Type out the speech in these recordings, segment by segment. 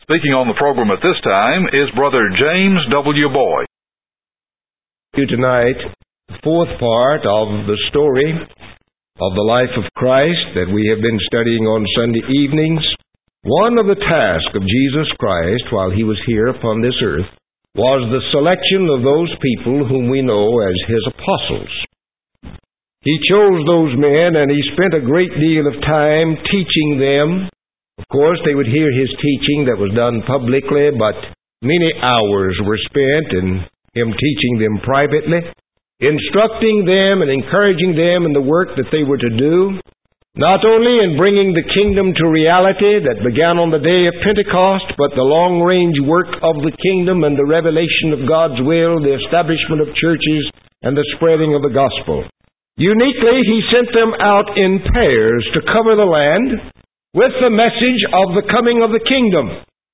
Speaking on the program at this time is Brother James W. Boyd. Tonight, the fourth part of the story of the life of Christ that we have been studying on Sunday evenings. One of the tasks of Jesus Christ while he was here upon this earth was the selection of those people whom we know as his apostles. He chose those men and he spent a great deal of time teaching them. Of course, they would hear his teaching that was done publicly, but many hours were spent in him teaching them privately, instructing them and encouraging them in the work that they were to do, not only in bringing the kingdom to reality that began on the day of Pentecost, but the long-range work of the kingdom and the revelation of God's will, the establishment of churches, and the spreading of the gospel. Uniquely, he sent them out in pairs to cover the land with the message of the coming of the kingdom.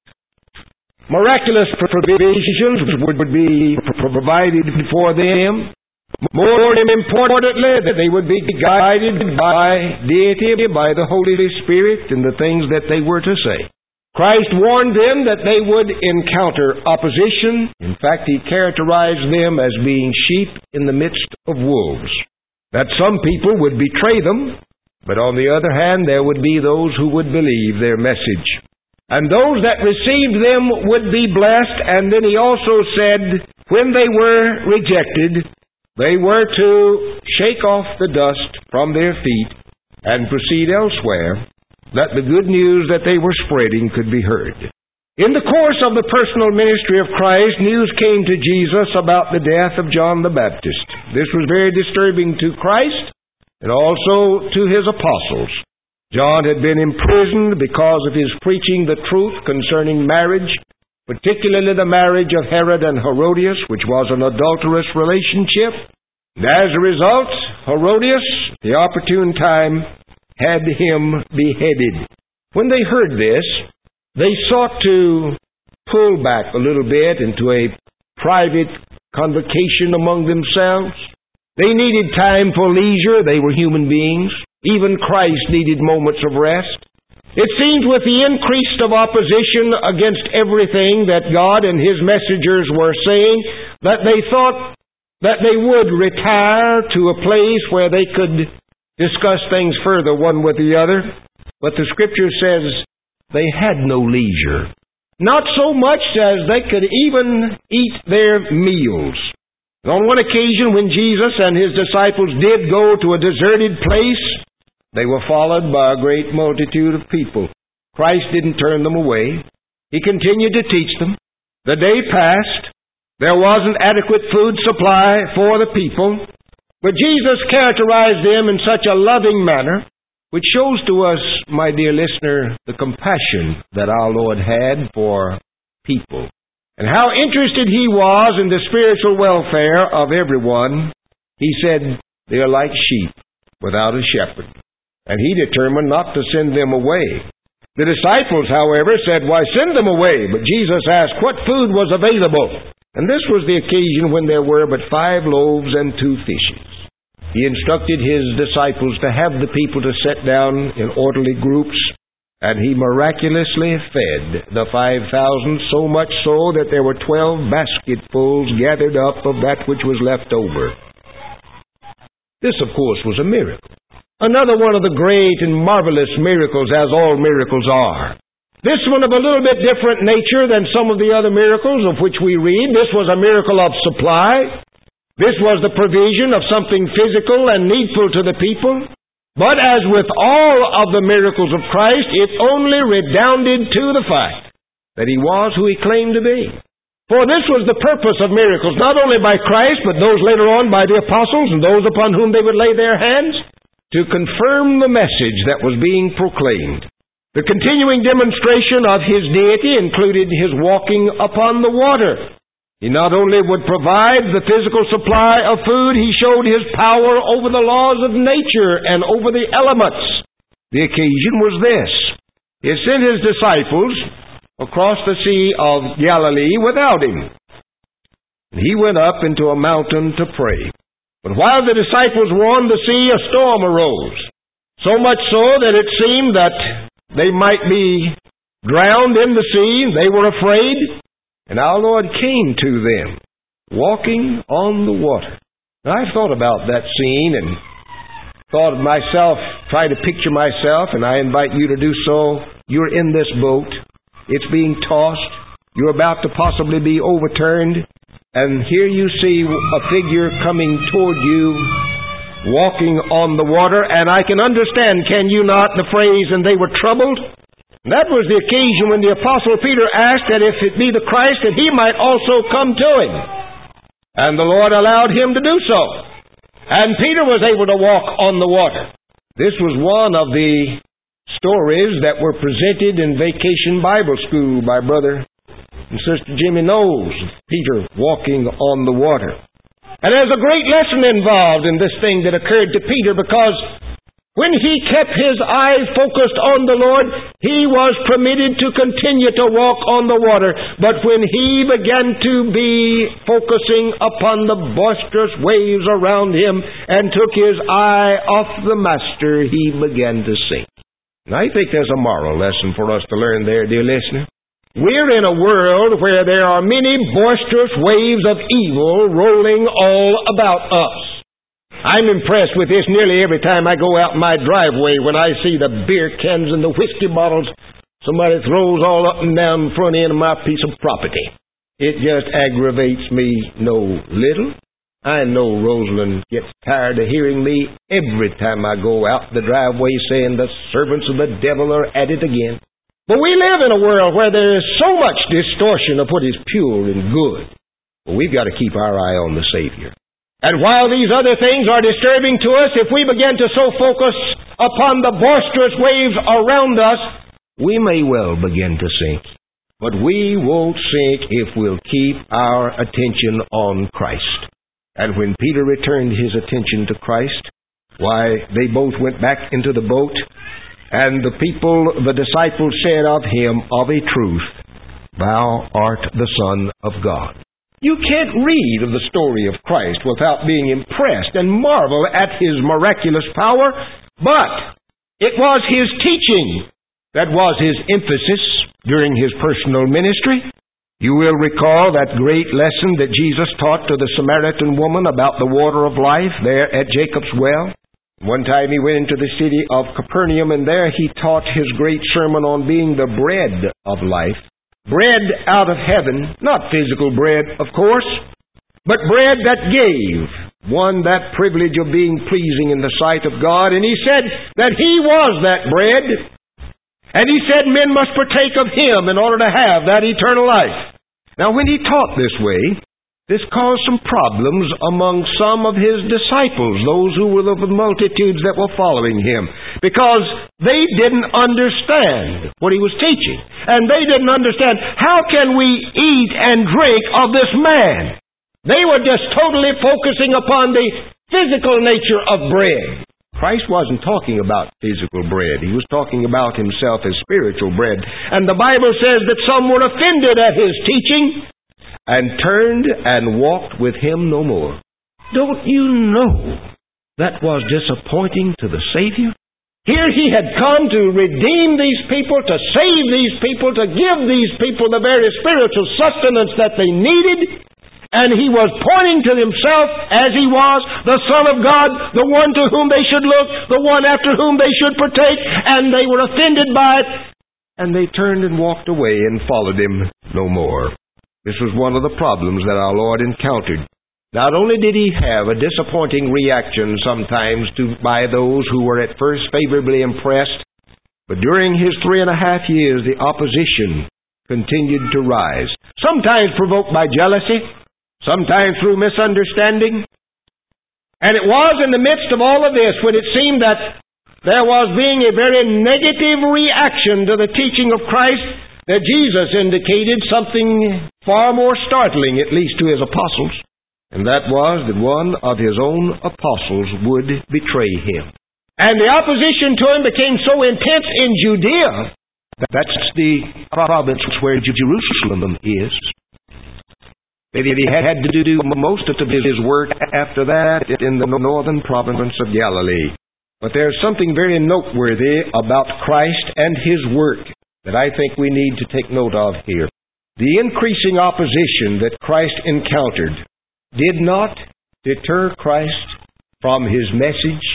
Miraculous provisions would be provided for them. More importantly, that they would be guided by deity, by the Holy Spirit, in the things that they were to say. Christ warned them that they would encounter opposition. In fact, he characterized them as being sheep in the midst of wolves. That some people would betray them, but on the other hand, there would be those who would believe their message. And those that received them would be blessed. And then he also said, when they were rejected, they were to shake off the dust from their feet and proceed elsewhere, that the good news that they were spreading could be heard. In the course of the personal ministry of Christ, news came to Jesus about the death of John the Baptist. This was very disturbing to Christ and also to his apostles. John had been imprisoned because of his preaching the truth concerning marriage, particularly the marriage of Herod and Herodias, which was an adulterous relationship. And as a result, Herodias, at the opportune time, had him beheaded. When they heard this, they sought to pull back a little bit into a private convocation among themselves. They needed time for leisure. They were human beings. Even Christ needed moments of rest. It seemed with the increase of opposition against everything that God and his messengers were saying, that they thought that they would retire to a place where they could discuss things further one with the other. But the Scripture says they had no leisure. Not so much as they could even eat their meals. On one occasion when Jesus and his disciples did go to a deserted place, they were followed by a great multitude of people. Christ didn't turn them away. He continued to teach them. The day passed. There wasn't adequate food supply for the people. But Jesus characterized them in such a loving manner, which shows to us, my dear listener, the compassion that our Lord had for people, and how interested he was in the spiritual welfare of everyone. He said, they are like sheep without a shepherd. And he determined not to send them away. The disciples, however, said, why send them away? But Jesus asked, what food was available? And this was the occasion when there were but 5 loaves and 2 fishes. He instructed his disciples to have the people to sit down in orderly groups, and he miraculously fed the 5,000, so much so that there were 12 basketfuls gathered up of that which was left over. This, of course, was a miracle. Another one of the great and marvelous miracles, as all miracles are. This one of a little bit different nature than some of the other miracles of which we read. This was a miracle of supply. This was the provision of something physical and needful to the people. But as with all of the miracles of Christ, it only redounded to the fact that he was who he claimed to be. For this was the purpose of miracles, not only by Christ, but those later on by the apostles and those upon whom they would lay their hands, to confirm the message that was being proclaimed. The continuing demonstration of his deity included his walking upon the water. He not only would provide the physical supply of food, he showed his power over the laws of nature and over the elements. The occasion was this. He sent his disciples across the Sea of Galilee without him. He went up into a mountain to pray. But while the disciples were on the sea, a storm arose. So much so that it seemed that they might be drowned in the sea. They were afraid. And our Lord came to them, walking on the water. Now, I've thought about that scene and thought of myself, tried to picture myself, and I invite you to do so. You're in this boat. It's being tossed. You're about to possibly be overturned. And here you see a figure coming toward you, walking on the water. And I can understand, can you not, the phrase, and they were troubled? And that was the occasion when the Apostle Peter asked that if it be the Christ, that he might also come to him. And the Lord allowed him to do so. And Peter was able to walk on the water. This was one of the stories that were presented in Vacation Bible School by Brother and Sister Jimmy Knowles, Peter walking on the water. And there's a great lesson involved in this thing that occurred to Peter, because when he kept his eyes focused on the Lord, he was permitted to continue to walk on the water. But when he began to be focusing upon the boisterous waves around him and took his eye off the Master, he began to sink. And I think there's a moral lesson for us to learn there, dear listener. We're in a world where there are many boisterous waves of evil rolling all about us. I'm impressed with this nearly every time I go out my driveway when I see the beer cans and the whiskey bottles somebody throws all up and down the front end of my piece of property. It just aggravates me no little. I know Rosalind gets tired of hearing me every time I go out the driveway saying the servants of the devil are at it again. But we live in a world where there is so much distortion of what is pure and good. But we've got to keep our eye on the Savior. And while these other things are disturbing to us, if we begin to so focus upon the boisterous waves around us, we may well begin to sink. But we won't sink if we'll keep our attention on Christ. And when Peter returned his attention to Christ, why, they both went back into the boat, and the disciples said of him, of a truth, Thou art the Son of God. You can't read of the story of Christ without being impressed and marvel at his miraculous power, but it was his teaching that was his emphasis during his personal ministry. You will recall that great lesson that Jesus taught to the Samaritan woman about the water of life there at Jacob's well. One time he went into the city of Capernaum, and there he taught his great sermon on being the bread of life. Bread out of heaven, not physical bread, of course, but bread that gave one that privilege of being pleasing in the sight of God. And he said that he was that bread. And he said men must partake of him in order to have that eternal life. Now, when he taught this way, this caused some problems among some of his disciples, those who were the multitudes that were following him, because they didn't understand what he was teaching. And they didn't understand, how can we eat and drink of this man? They were just totally focusing upon the physical nature of bread. Christ wasn't talking about physical bread. He was talking about himself as spiritual bread. And the Bible says that some were offended at his teaching and turned and walked with him no more. Don't you know that was disappointing to the Savior? Here he had come to redeem these people, to save these people, to give these people the very spiritual sustenance that they needed. And he was pointing to himself as he was, the Son of God, the one to whom they should look, the one after whom they should partake, and they were offended by it. And they turned and walked away and followed him no more. This was one of the problems that our Lord encountered. Not only did he have a disappointing reaction sometimes by those who were at first favorably impressed, but during his 3.5 years the opposition continued to rise, sometimes provoked by jealousy, sometimes through misunderstanding. And it was in the midst of all of this when it seemed that there was being a very negative reaction to the teaching of Christ that Jesus indicated something far more startling, at least to his apostles, and that was that one of his own apostles would betray him. And the opposition to him became so intense in Judea. That's the province where Jerusalem is. He had to do most of his work after that in the northern province of Galilee. But there's something very noteworthy about Christ and his work. that I think we need to take note of here. The increasing opposition that Christ encountered did not deter Christ from His message.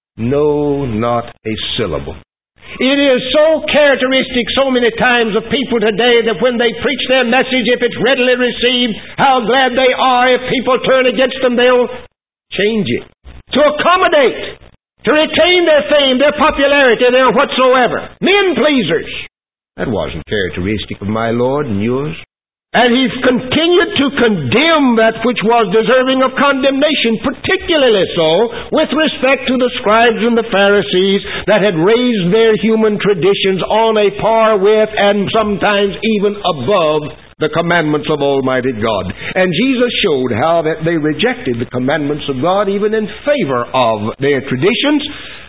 No, not a syllable. It is so characteristic so many times of people today that when they preach their message, if it's readily received, how glad they are. If people turn against them, they'll change it. To accommodate, to retain their fame, their popularity, their whatsoever. Men pleasers. That wasn't characteristic of my Lord and yours. And He continued to condemn that which was deserving of condemnation, particularly so with respect to the scribes and the Pharisees that had raised their human traditions on a par with and sometimes even above the commandments of Almighty God. And Jesus showed how that they rejected the commandments of God even in favor of their traditions,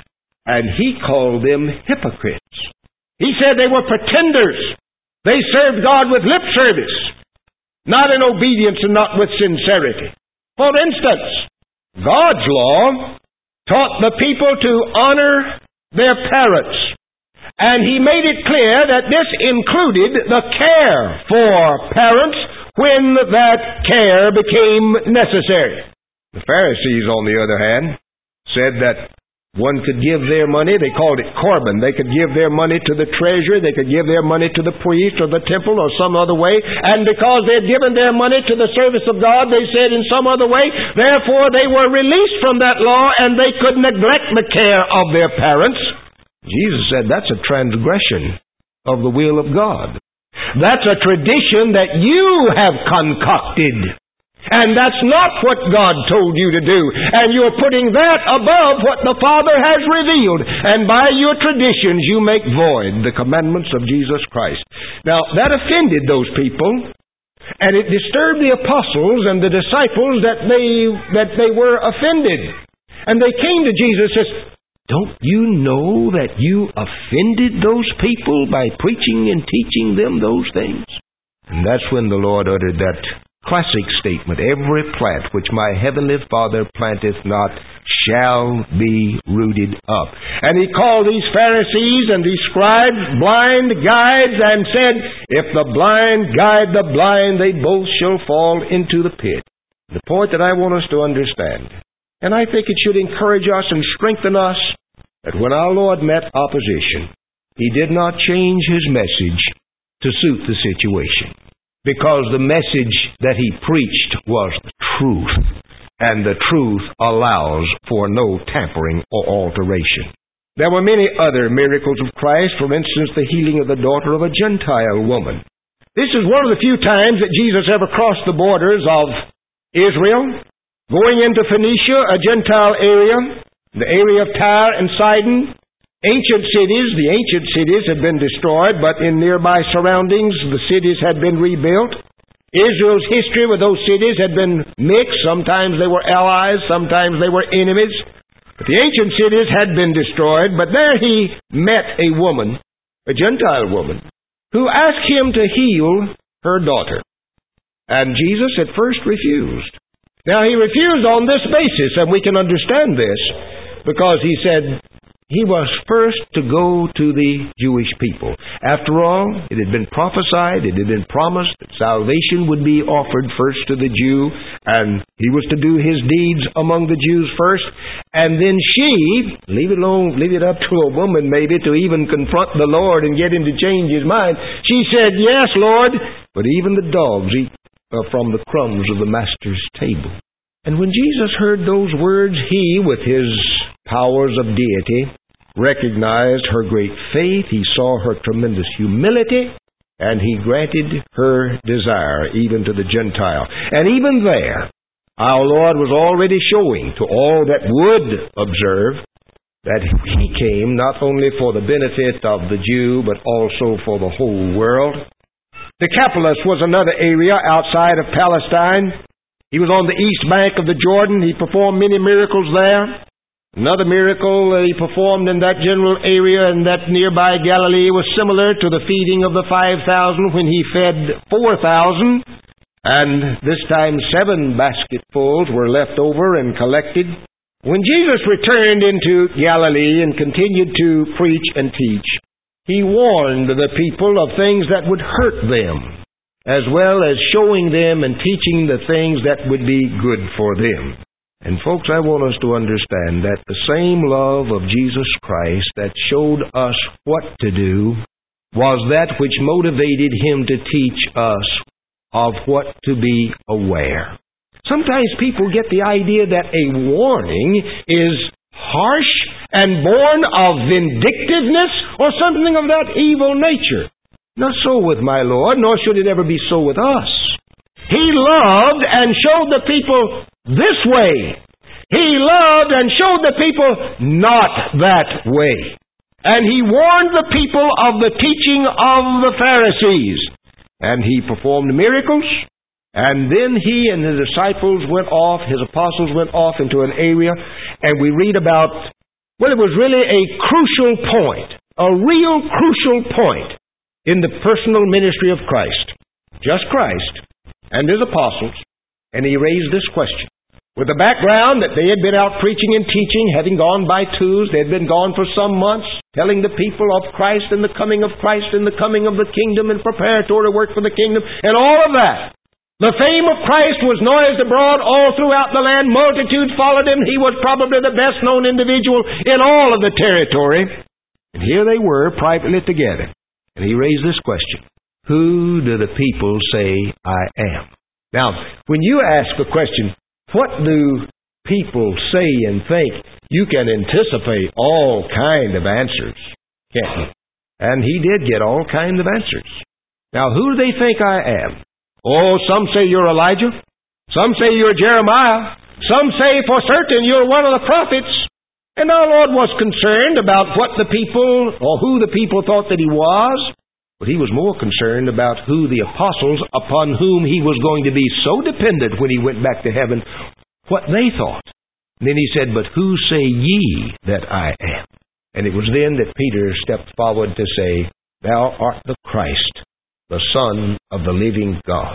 and He called them hypocrites. He said they were pretenders. They served God with lip service, not in obedience and not with sincerity. For instance, God's law taught the people to honor their parents. And He made it clear that this included the care for parents when that care became necessary. The Pharisees, on the other hand, said that one could give their money, they called it Corban. They could give their money to the treasury, they could give their money to the priest or the temple or some other way. And because they had given their money to the service of God, they said in some other way, therefore they were released from that law and they could neglect the care of their parents. Jesus said that's a transgression of the will of God. That's a tradition that you have concocted. And that's not what God told you to do. And you're putting that above what the Father has revealed. And by your traditions you make void the commandments of Jesus Christ. Now, that offended those people. And it disturbed the apostles and the disciples that they were offended. And they came to Jesus and said, don't you know that you offended those people by preaching and teaching them those things? And that's when the Lord uttered that classic statement, every plant which my heavenly Father planteth not shall be rooted up. And He called these Pharisees and these scribes blind guides and said, if the blind guide the blind, they both shall fall into the pit. The point that I want us to understand, and I think it should encourage us and strengthen us, that when our Lord met opposition, He did not change His message to suit the situation. Because the message that He preached was the truth, and the truth allows for no tampering or alteration. There were many other miracles of Christ, for instance, the healing of the daughter of a Gentile woman. This is one of the few times that Jesus ever crossed the borders of Israel, going into Phoenicia, a Gentile area, the area of Tyre and Sidon. The ancient cities had been destroyed, but in nearby surroundings, the cities had been rebuilt. Israel's history with those cities had been mixed. Sometimes they were allies, sometimes they were enemies. But the ancient cities had been destroyed, but there He met a woman, a Gentile woman, who asked Him to heal her daughter. And Jesus at first refused. Now, He refused on this basis, and we can understand this, because He said He was first to go to the Jewish people. After all, it had been prophesied, it had been promised that salvation would be offered first to the Jew, and He was to do His deeds among the Jews first, and then she, leave it up to a woman maybe to even confront the Lord and get Him to change His mind. She said, yes, Lord, but even the dogs eat from the crumbs of the Master's table. And when Jesus heard those words, He, with His powers of deity, recognized her great faith. He saw her tremendous humility, and He granted her desire even to the Gentile. And even there, our Lord was already showing to all that would observe that He came not only for the benefit of the Jew, but also for the whole world. Decapolis was another area outside of Palestine. He was on the east bank of the Jordan. He performed many miracles there. Another miracle He performed in that general area in that nearby Galilee was similar to the feeding of the 5,000 when He fed 4,000. And this time 7 basketfuls were left over and collected. When Jesus returned into Galilee and continued to preach and teach, He warned the people of things that would hurt them, as well as showing them and teaching the things that would be good for them. And folks, I want us to understand that the same love of Jesus Christ that showed us what to do was that which motivated Him to teach us of what to be aware. Sometimes people get the idea that a warning is harsh and born of vindictiveness or something of that evil nature. Not so with my Lord, nor should it ever be so with us. He loved and showed the people this way. He loved and showed the people not that way. And He warned the people of the teaching of the Pharisees. And He performed miracles. And then He and His disciples went off, His apostles went off into an area, and we read about, well, it was really a crucial point, a real crucial point in the personal ministry of Christ. Just Christ and His apostles. And He raised this question. With the background that they had been out preaching and teaching, having gone by twos, they had been gone for some months, telling the people of Christ and the coming of Christ and the coming of the kingdom and preparatory work for the kingdom and all of that. The fame of Christ was noised abroad all throughout the land. Multitudes followed Him. He was probably the best known individual in all of the territory. And here they were privately together. And He raised this question. Who do the people say I am? Now, when you ask a question, what do people say and think? You can anticipate all kind of answers, can't you? And He did get all kinds of answers. Now, who do they think I am? Oh, some say you're Elijah. Some say you're Jeremiah. Some say for certain you're one of the prophets. And our Lord was concerned about what the people, or who the people thought that He was. But He was more concerned about who the apostles, upon whom He was going to be so dependent when He went back to heaven, what they thought. And then He said, but who say ye that I am? And it was then that Peter stepped forward to say, Thou art the Christ, the Son of the living God.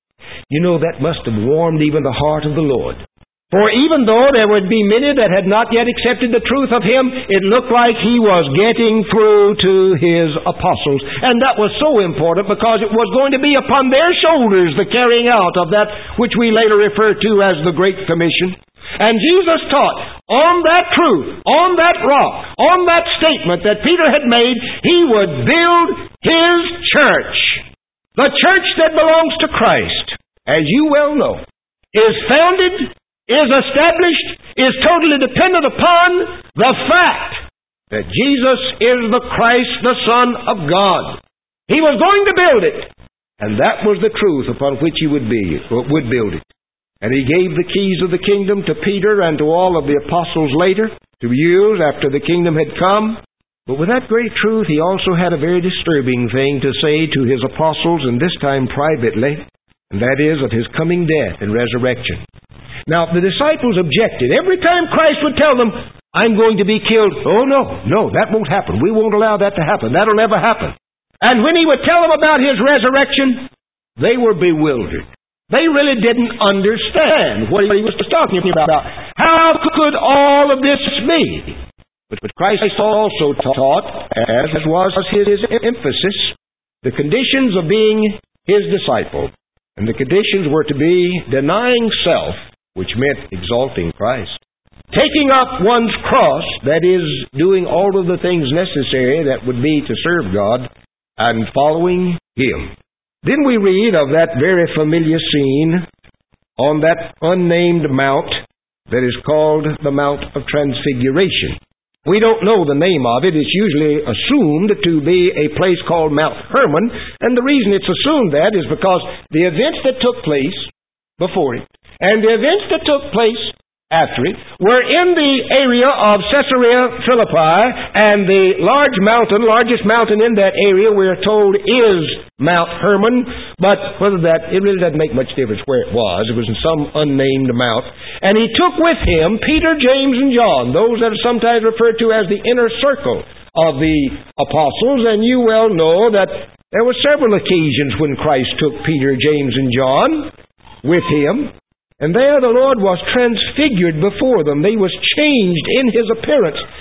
You know, that must have warmed even the heart of the Lord. For even though there would be many that had not yet accepted the truth of Him, it looked like He was getting through to His apostles. And that was so important because it was going to be upon their shoulders the carrying out of that which we later refer to as the Great Commission. And Jesus taught on that truth, on that rock, on that statement that Peter had made, He would build His church. The church that belongs to Christ, as you well know, is founded, is established, is totally dependent upon the fact that Jesus is the Christ, the Son of God. He was going to build it, and that was the truth upon which He would build it. And He gave the keys of the kingdom to Peter and to all of the apostles later, to use after the kingdom had come. But with that great truth, He also had a very disturbing thing to say to His apostles, and this time privately, and that is of His coming death and resurrection. Now, the disciples objected. Every time Christ would tell them, I'm going to be killed. Oh, no, that won't happen. We won't allow that to happen. That'll never happen. And when He would tell them about His resurrection, they were bewildered. They really didn't understand what He was talking about. How could all of this be? But Christ also taught, as was His emphasis, the conditions of being His disciple. And the conditions were to be denying self, which meant exalting Christ. Taking up one's cross, that is, doing all of the things necessary that would be to serve God, and following Him. Then we read of that very familiar scene on that unnamed mount that is called the Mount of Transfiguration. We don't know the name of it. It's usually assumed to be a place called Mount Hermon, and the reason it's assumed that is because the events that took place before it and the events that took place after it were in the area of Caesarea Philippi, and the largest mountain in that area, we are told, is Mount Hermon. But whether it really doesn't make much difference where it was. It was in some unnamed mount. And He took with Him Peter, James, and John, those that are sometimes referred to as the inner circle of the apostles. And you well know that there were several occasions when Christ took Peter, James, and John with Him. And there the Lord was transfigured before them. They was changed in His appearance.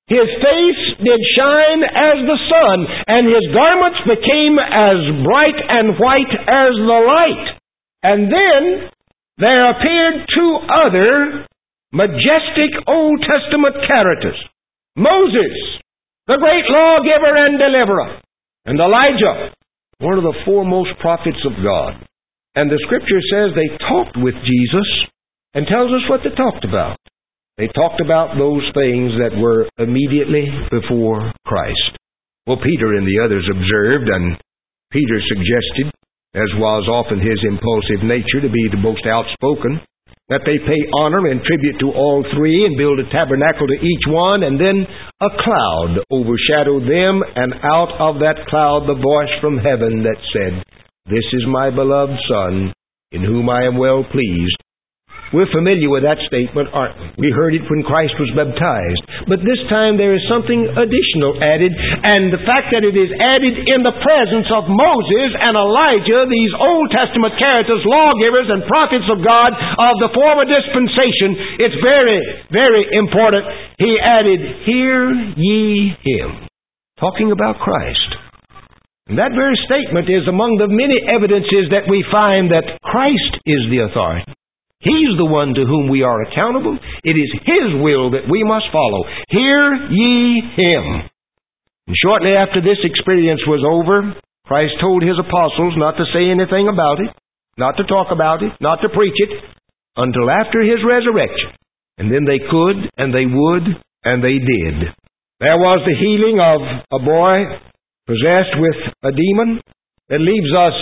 His face did shine as the sun, and his garments became as bright and white as the light. And then there appeared two other majestic Old Testament characters. Moses, the great lawgiver and deliverer, and Elijah, one of the foremost prophets of God. And the Scripture says they talked with Jesus and tells us what they talked about. They talked about those things that were immediately before Christ. Well, Peter and the others observed, and Peter suggested, as was often his impulsive nature to be the most outspoken, that they pay honor and tribute to all three and build a tabernacle to each one, and then a cloud overshadowed them, and out of that cloud the voice from heaven that said, "This is my beloved Son, in whom I am well pleased." We're familiar with that statement, aren't we? We heard it when Christ was baptized. But this time there is something additional added, and the fact that it is added in the presence of Moses and Elijah, these Old Testament characters, lawgivers and prophets of God of the former dispensation, it's very, very important. He added, "Hear ye him," talking about Christ. And that very statement is among the many evidences that we find that Christ is the authority. He's the one to whom we are accountable. It is His will that we must follow. Hear ye Him. And shortly after this experience was over, Christ told His apostles not to say anything about it, not to talk about it, not to preach it, until after His resurrection. And then they could, and they would, and they did. There was the healing of a boy possessed with a demon that leaves us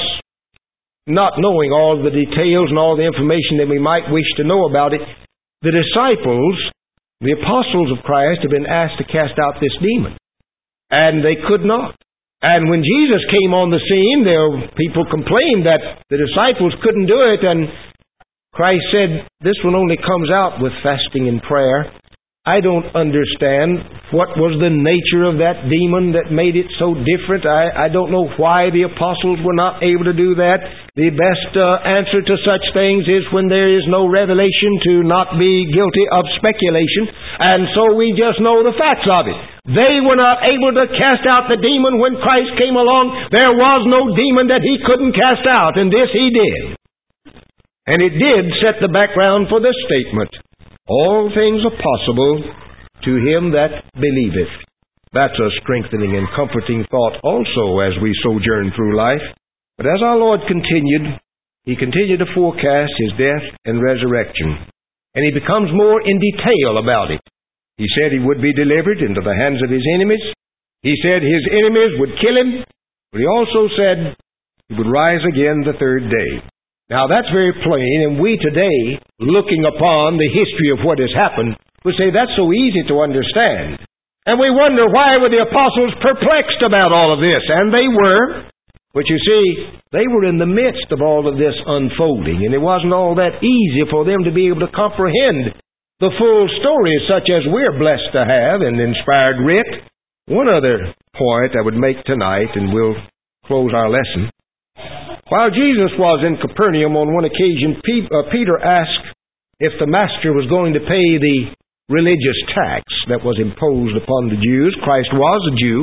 not knowing all the details and all the information that we might wish to know about it. The disciples, the apostles of Christ, have been asked to cast out this demon, and they could not. And when Jesus came on the scene, people complained that the disciples couldn't do it, and Christ said, "This one only comes out with fasting and prayer." I don't understand what was the nature of that demon that made it so different. I don't know why the apostles were not able to do that. The best answer to such things is when there is no revelation to not be guilty of speculation. And so we just know the facts of it. They were not able to cast out the demon when Christ came along. There was no demon that He couldn't cast out, and this He did. And it did set the background for this statement. All things are possible to him that believeth. That's a strengthening and comforting thought also as we sojourn through life. But as our Lord continued, He continued to forecast His death and resurrection. And He becomes more in detail about it. He said He would be delivered into the hands of His enemies. He said His enemies would kill Him. But He also said He would rise again the third day. Now that's very plain, and we today, looking upon the history of what has happened, would say that's so easy to understand. And we wonder why were the apostles perplexed about all of this? And they were. But you see, they were in the midst of all of this unfolding, and it wasn't all that easy for them to be able to comprehend the full story such as we're blessed to have in inspired writ. One other point I would make tonight, and we'll close our lesson. While Jesus was in Capernaum on one occasion, Peter asked if the Master was going to pay the religious tax that was imposed upon the Jews. Christ was a Jew.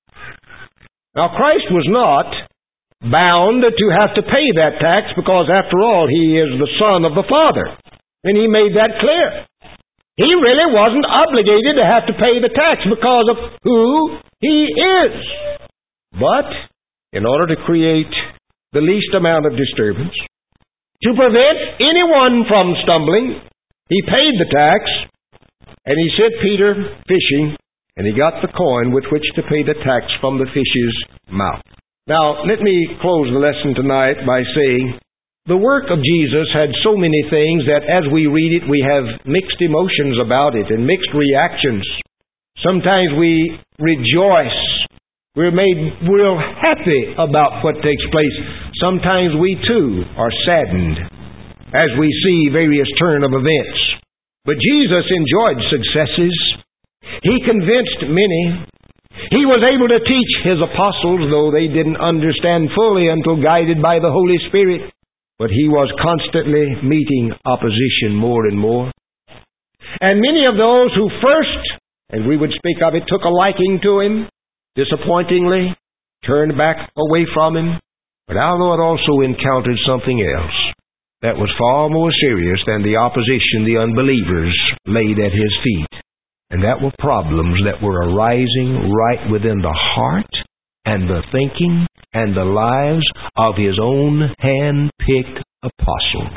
Now, Christ was not bound to have to pay that tax because, after all, He is the Son of the Father. And He made that clear. He really wasn't obligated to have to pay the tax because of who He is. But in order to create the least amount of disturbance, to prevent anyone from stumbling, He paid the tax, and He sent Peter fishing, and he got the coin with which to pay the tax from the fish's mouth. Now, let me close the lesson tonight by saying the work of Jesus had so many things that as we read it, we have mixed emotions about it and mixed reactions. Sometimes we rejoice. We're made real happy about what takes place. Sometimes we too are saddened as we see various turn of events. But Jesus enjoyed successes. He convinced many. He was able to teach His apostles, though they didn't understand fully until guided by the Holy Spirit. But He was constantly meeting opposition more and more. And many of those who first and we would speak of it, took a liking to him, disappointingly, turned back away from him. But our Lord also encountered something else that was far more serious than the opposition the unbelievers laid at his feet. And that were problems that were arising right within the heart and the thinking and the lives of his own hand-picked apostles.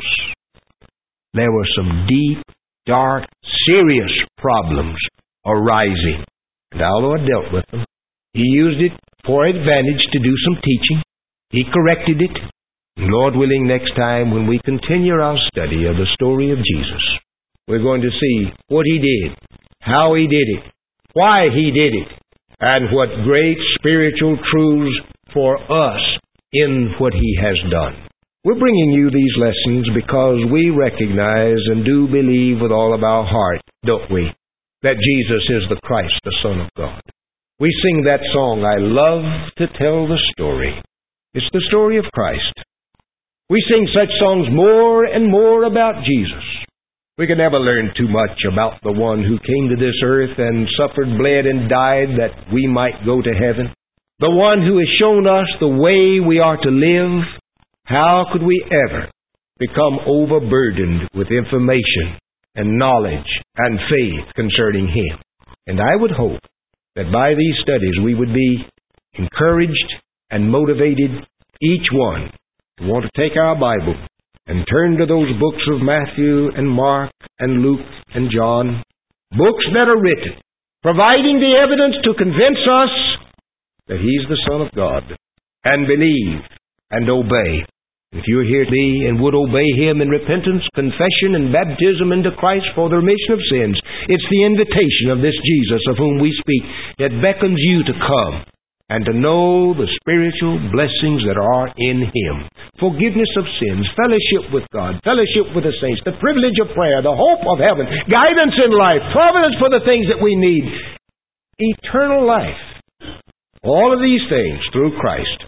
There were some deep, dark, serious problems arising. And our Lord dealt with them. He used it for advantage to do some teaching. He corrected it. And Lord willing, next time when we continue our study of the story of Jesus, we're going to see what he did, how he did it, why he did it, and what great spiritual truths for us in what he has done. We're bringing you these lessons because we recognize and do believe with all of our heart, don't we, that Jesus is the Christ, the Son of God. We sing that song, I love to tell the story. It's the story of Christ. We sing such songs more and more about Jesus. We can never learn too much about the one who came to this earth and suffered, bled, and died that we might go to heaven. The one who has shown us the way we are to live. How could we ever become overburdened with information and knowledge and faith concerning him? And I would hope that by these studies we would be encouraged and motivated, each one, to want to take our Bible and turn to those books of Matthew and Mark and Luke and John, books that are written, providing the evidence to convince us that he's the Son of God, and believe and obey. If you're here today and would obey him in repentance, confession, and baptism into Christ for the remission of sins, it's the invitation of this Jesus of whom we speak that beckons you to come and to know the spiritual blessings that are in him. Forgiveness of sins, fellowship with God, fellowship with the saints, the privilege of prayer, the hope of heaven, guidance in life, providence for the things that we need, eternal life. All of these things through Christ.